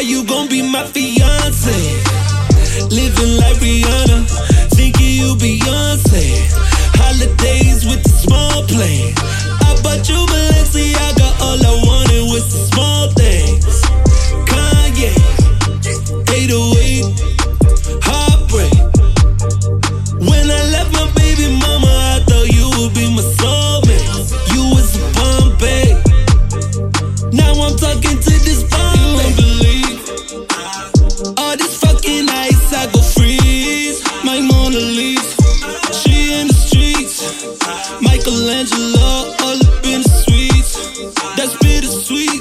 you gon' be my fiance? Living like Rihanna, thinking you Beyonce. Holidays with the small plane. I bought you Balenciaga, all I wanted was the small things. Kanye, 808, heartbreak. When I left my baby mama, I thought you would be my soulmate. You was a Bombay. Now I'm talking to this Bombay. You won't believe all this fucking ice, I go freeze. My Mona Lisa, she in the streets. Michelangelo, all up in the sweets. That's bittersweet.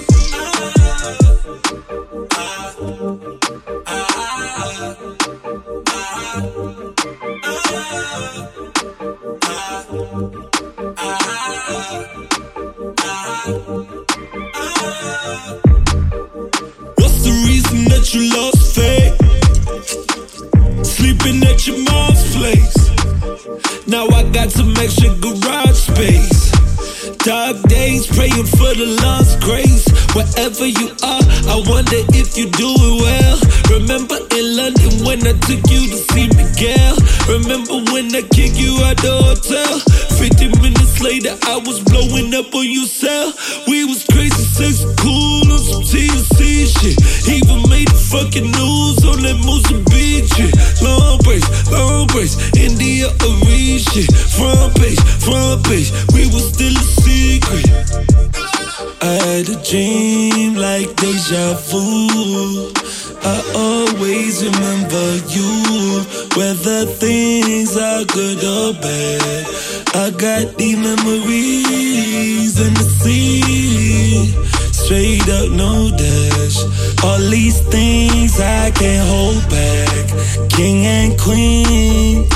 What's the reason that you lost faith? Sleeping at your mom's place. Now I got some extra garage space. Dark days, praying for the Lord's grace. Wherever you are, I wonder if you do it well. Remember in London when I took you to see Miguel? Remember when I kicked you out the hotel? 50 minutes later, I was blowing up on your cell. We was crazy, sexy, cool on some TLC shit. Even made the fucking news on that Mozambique shit. Long braids, India Arena shit. Front page, we was still a secret. I had a dream like deja vu. I always remember you, whether things are good or bad. I got these memories in the sea, straight up, no dash. All these things I can't hold back. King and queen.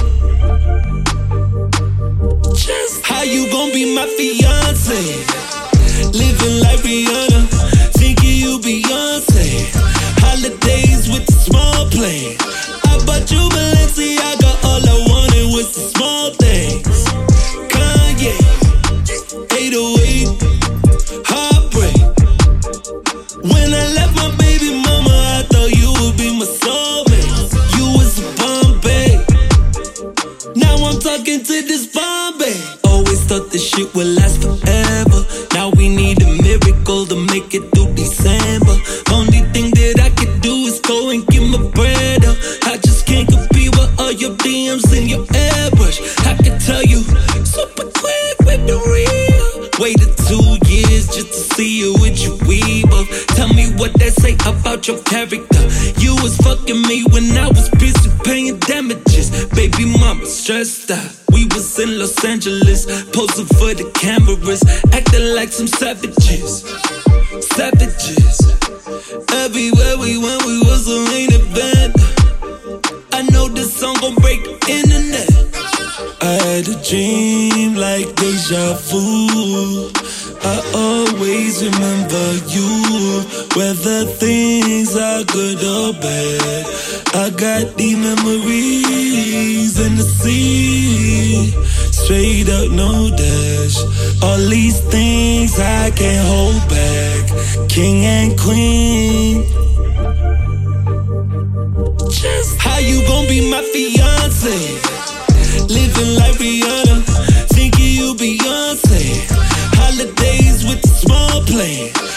Just how you gon' be my fiance? Living like Rihanna, thinking you Beyonce. Holidays with the small plane. I bought you Balenciaga, all I wanted was the small things. Kanye, 808, heartbreak. When I left my baby mama, I thought you would be my soulmate. You was a Bombay. Now I'm talking to this Bombay. Always thought this shit would last forever. Now we need a miracle to make it through December. Only thing that I can do is go and get my bread up. I just can't compete with all your DMs and your airbrush. I can tell you super quick with the real. Waited 2 years just to see you with your weave up. Tell me what they say about your character. You was fucking me when I was busy paying damages. Baby mama stressed out. We was in Los Angeles, posing for the cameras, acting like some savages. Everywhere we went, we was the main event. I know this song gon' break the internet. I had a dream like deja vu. I always remember you, whether things are good or bad. I got these memories in the sea, straight up, no dash. All these things I can't hold back. King and queen. Just how you gon' be my fiance? Living like Rihanna, thinking you Beyonce. Holidays with the small plane.